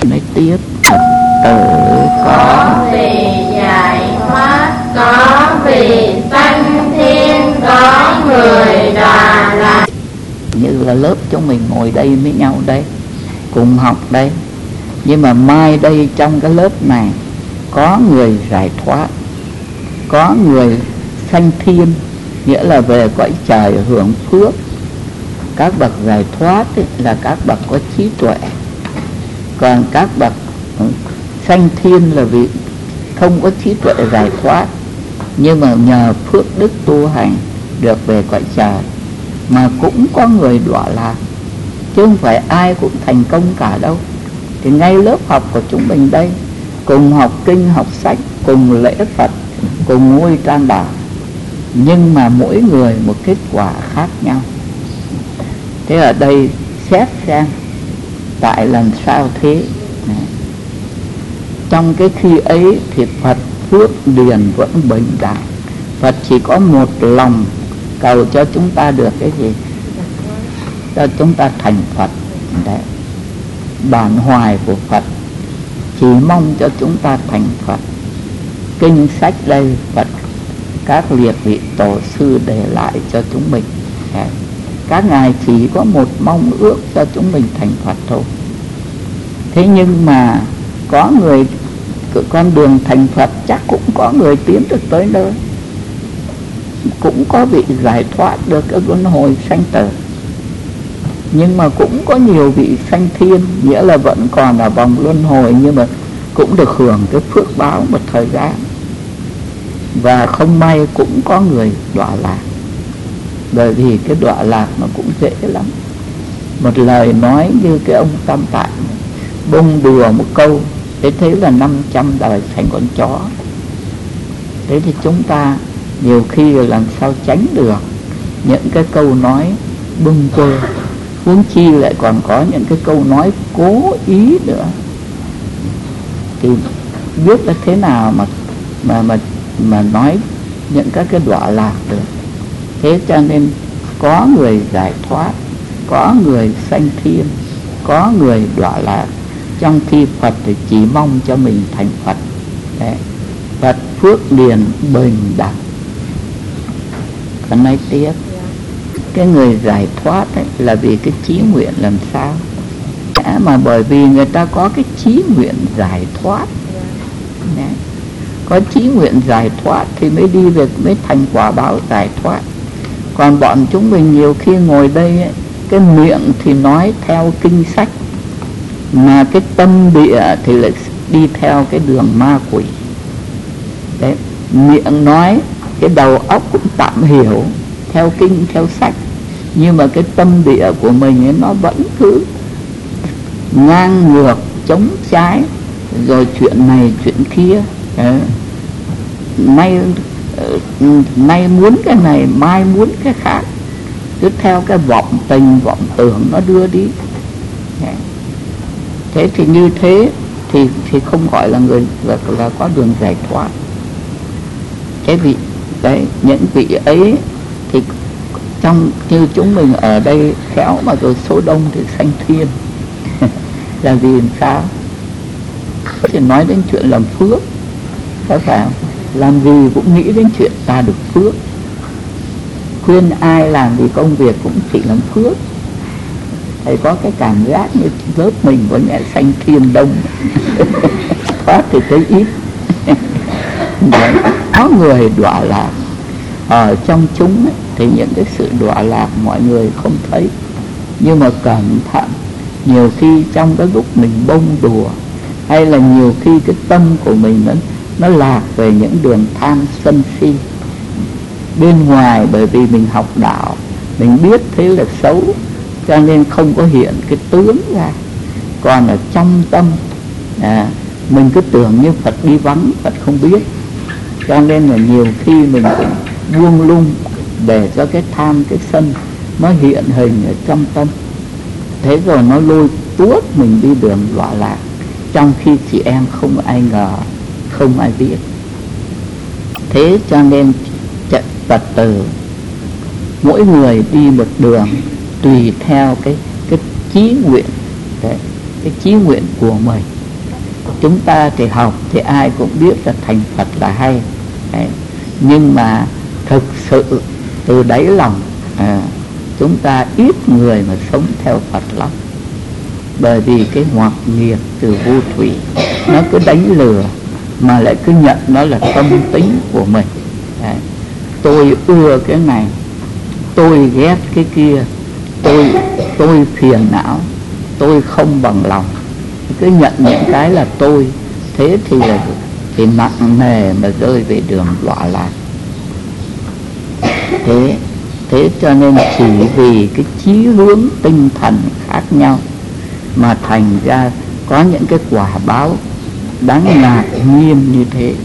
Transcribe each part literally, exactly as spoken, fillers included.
Nói tiếp, Phật tử có vì giải thoát, có vì sanh thiên, có người đọa lạc. Như là lớp chúng mình ngồi đây với nhau đây, cùng học đây, nhưng mà mai đây trong cái lớp này có người giải thoát, có người sanh thiên, nghĩa là về cõi trời hưởng phước. Các bậc giải thoát ấy, là các bậc có trí tuệ, còn các bậc sanh thiên là vì không có trí tuệ giải thoát, nhưng mà nhờ phước đức tu hành được về cõi trời. Mà cũng có người đọa lạc, chứ không phải ai cũng thành công cả đâu. Thì ngay lớp học của chúng mình đây, cùng học kinh học sách, cùng lễ Phật, cùng ngôi trang đạo, nhưng mà mỗi người một kết quả khác nhau. Thế ở đây xét xem tại làm sao thế. Đấy. Trong cái khi ấy thì Phật phước điền vẫn bình đẳng. Phật chỉ có một lòng cầu cho chúng ta được cái gì? Cho chúng ta thành Phật. Đấy. Bản hoài của Phật chỉ mong cho chúng ta thành Phật. Kinh sách đây Phật, các liệt vị tổ sư để lại cho chúng mình. Đấy. Các ngài chỉ có một mong ước cho chúng mình thành Phật thôi. Thế nhưng mà có người, con đường thành Phật chắc cũng có người tiến được tới nơi, cũng có vị giải thoát được cái luân hồi sanh tử. Nhưng mà cũng có nhiều vị sanh thiên, nghĩa là vẫn còn ở vòng luân hồi, nhưng mà cũng được hưởng cái phước báo một thời gian. Và không may cũng có người đọa lạc. Bởi vì cái đọa lạc nó cũng dễ lắm. Một lời nói như cái ông Tam Tạng bông đùa một câu, thế thế là năm trăm đời thành con chó. Thế thì chúng ta nhiều khi làm sao tránh được những cái câu nói bâng quơ, huống chi lại còn có những cái câu nói cố ý nữa, thì biết là thế nào mà mà mà mà nói những các cái đọa lạc được. Thế cho nên có người giải thoát, có người sanh thiên, có người đọa lạc, trong khi Phật thì chỉ mong cho mình thành Phật. Đấy. Phật phước điền bình đẳng. Còn nói tiếp, cái người giải thoát ấy, là vì cái chí nguyện làm sao? Đã mà bởi vì người ta có cái chí nguyện giải thoát. Đấy. Có chí nguyện giải thoát thì mới đi về, mới thành quả báo giải thoát. Còn bọn chúng mình nhiều khi ngồi đây ấy, cái miệng thì nói theo kinh sách, mà cái tâm địa thì lại đi theo cái đường ma quỷ. Đấy, miệng nói, cái đầu óc cũng tạm hiểu theo kinh theo sách, nhưng mà cái tâm địa của mình ấy, nó vẫn cứ ngang ngược, chống trái, rồi chuyện này chuyện kia. Đấy. Nay nay muốn cái này, mai muốn cái khác, cứ theo cái vọng tình vọng tưởng nó đưa đi. Đấy. Thế thì như thế thì thì không gọi là người là, là có đường giải thoát. Cái vị đấy, những vị ấy thì trong như chúng mình ở đây khéo mà rồi số đông thì sanh thiên. Là vì làm sao? Thì nói đến chuyện làm phước, có phải không? Làm gì cũng nghĩ đến chuyện ta được phước. Khuyên ai làm gì công việc cũng chỉ làm phước. Thầy có cái cảm giác như lớp mình có nhẹ sanh thiên đông. Thoát thì thấy ít. Đấy, có người đọa lạc. Ở trong chúng ấy, thì những cái sự đọa lạc mọi người không thấy, nhưng mà cẩn thận. Nhiều khi trong cái lúc mình bông đùa, hay là nhiều khi cái tâm của mình nó, nó lạc về những đường tham sân si. Bên ngoài bởi vì mình học đạo, mình biết thế là xấu, cho nên không có hiện cái tướng ra. Còn ở trong tâm à, mình cứ tưởng như Phật đi vắng, Phật không biết. Cho nên là nhiều khi mình cũng buông lung để cho cái tham, cái sân nó hiện hình ở trong tâm. Thế rồi nó lôi tuốt mình đi đường đọa lạc, trong khi chị em không ai ngờ, không ai biết. Thế cho nên Phật tử mỗi người đi một đường tùy theo cái cái chí nguyện. Đấy. cái chí nguyện của mình. Chúng ta thì học thì ai cũng biết là thành Phật là hay. Đấy. Nhưng mà thực sự từ đáy lòng à, chúng ta ít người mà sống theo Phật lắm. Bởi vì cái hoặc nghiệp từ vô thủy nó cứ đánh lừa, mà lại cứ nhận nó là tâm tính của mình. Đấy. Tôi ưa cái này, tôi ghét cái kia, tôi tôi phiền não, tôi không bằng lòng, cứ nhận những cái là tôi. Thế thì là thì nặng nề mà rơi về đường đọa lạc. Thế thế cho nên chỉ vì cái chí hướng tinh thần khác nhau mà thành ra có những cái quả báo đáng ngạc nhiên như thế.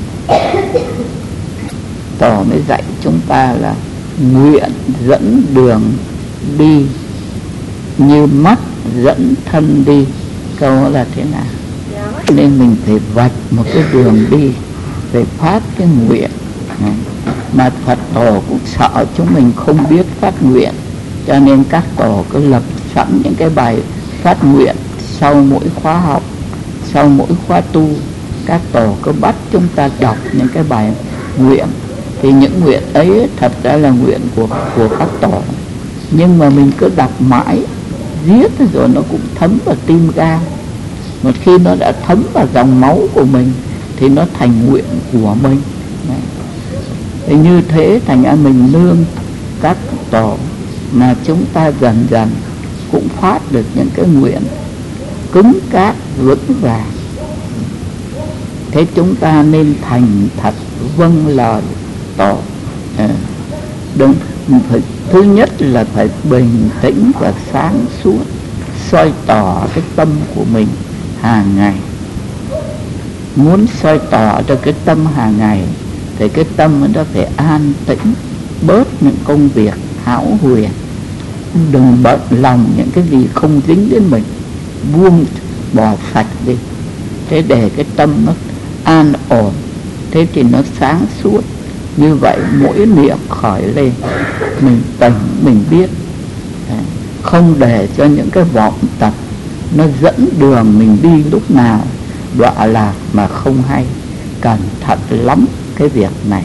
Tổ mới dạy chúng ta là nguyện dẫn đường đi như mắt dẫn thân đi. Câu đó là thế nào? Nên mình phải vạch một cái đường đi, phải phát cái nguyện. Mà Phật tổ cũng sợ chúng mình không biết phát nguyện, cho nên các tổ cứ lập sẵn những cái bài phát nguyện sau mỗi khóa học, sau mỗi khóa tu. Các tổ cứ bắt chúng ta đọc những cái bài nguyện. Thì những nguyện ấy thật ra là nguyện của, của các tổ, nhưng mà mình cứ đọc mãi, viết rồi nó cũng thấm vào tim gan. Một khi nó đã thấm vào dòng máu của mình thì nó thành nguyện của mình. Đấy. Thì như thế thành ra mình nương các tổ mà chúng ta dần dần cũng phát được những cái nguyện cứng cáp vững vàng. Thế chúng ta nên thành thật vâng lời tổ. À, đúng, phải, thứ nhất là phải bình tĩnh và sáng suốt, soi tỏ cái tâm của mình hàng ngày. Muốn soi tỏ cho cái tâm hàng ngày thì cái tâm nó phải an tĩnh, bớt những công việc hão huyền, đừng bận lòng những cái gì không dính đến mình, buông bỏ sạch đi. Thế để cái tâm nó an ổn, thế thì nó sáng suốt. Như vậy mỗi niệm khởi lên, mình tỉnh, mình biết, không để cho những cái vọng tập nó dẫn đường mình đi lúc nào đọa lạc mà không hay. Cẩn thận lắm cái việc này.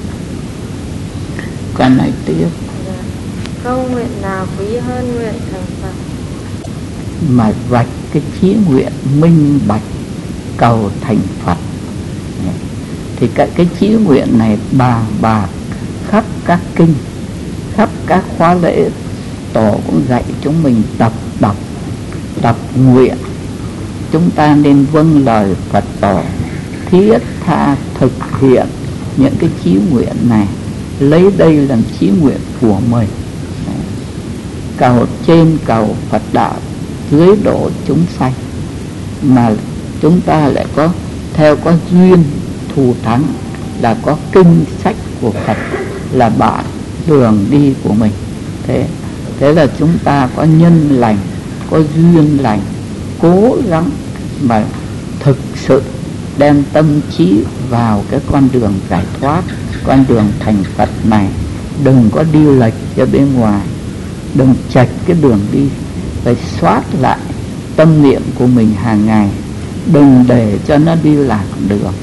Con nói tiếp. Không nguyện nào quý hơn nguyện thành Phật. Mà vạch cái chí nguyện minh bạch cầu thành Phật. Thì cái, cái chí nguyện này bàn bạc khắp các kinh, khắp các khóa lễ. Tổ cũng dạy chúng mình tập đọc, tập nguyện. Chúng ta nên vâng lời Phật tổ, thiết tha thực hiện những cái chí nguyện này, lấy đây làm chí nguyện của mình. Cầu trên cầu Phật đạo, dưới độ chúng sanh. Mà chúng ta lại có theo có duyên thù thắng, là có kinh sách của Phật là bạn đường đi của mình. Thế thế là chúng ta có nhân lành, có duyên lành, cố gắng mà thực sự đem tâm trí vào cái con đường giải thoát, con đường thành Phật này. Đừng có đi lệch ra bên ngoài, đừng chệch cái đường đi. Phải soát lại tâm niệm của mình hàng ngày, đừng để cho nó đi lạc đường.